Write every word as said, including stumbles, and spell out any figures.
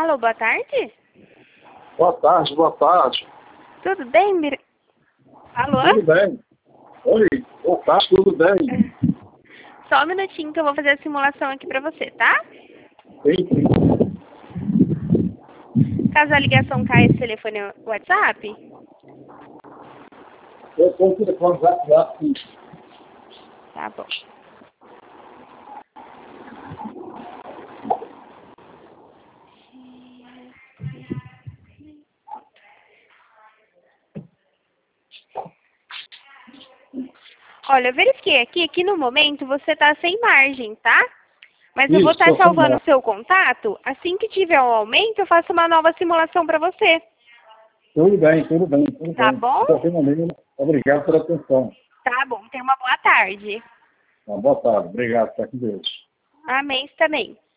Alô, boa tarde? Boa tarde, boa tarde. Tudo bem, Mir... Alô? Tudo bem. Oi, boa tarde, tudo bem? Só um minutinho que eu vou fazer a simulação aqui pra você, tá? Sim, sim. Caso a ligação caia, esse telefone é o WhatsApp? Eu estou com o telefone já, sim. Tá bom. Olha, eu verifiquei aqui que no momento você tá sem margem, tá? Mas eu vou Isso, estar estou sem salvando o margem. seu contato. Assim que tiver um aumento, eu faço uma nova simulação pra você. Tudo bem, tudo bem, tudo Tá bem. bom? Estou sem momento. Obrigado pela atenção. Tá bom. Tenha uma boa tarde. Uma boa tarde. Obrigado, fica com Deus. Amém também.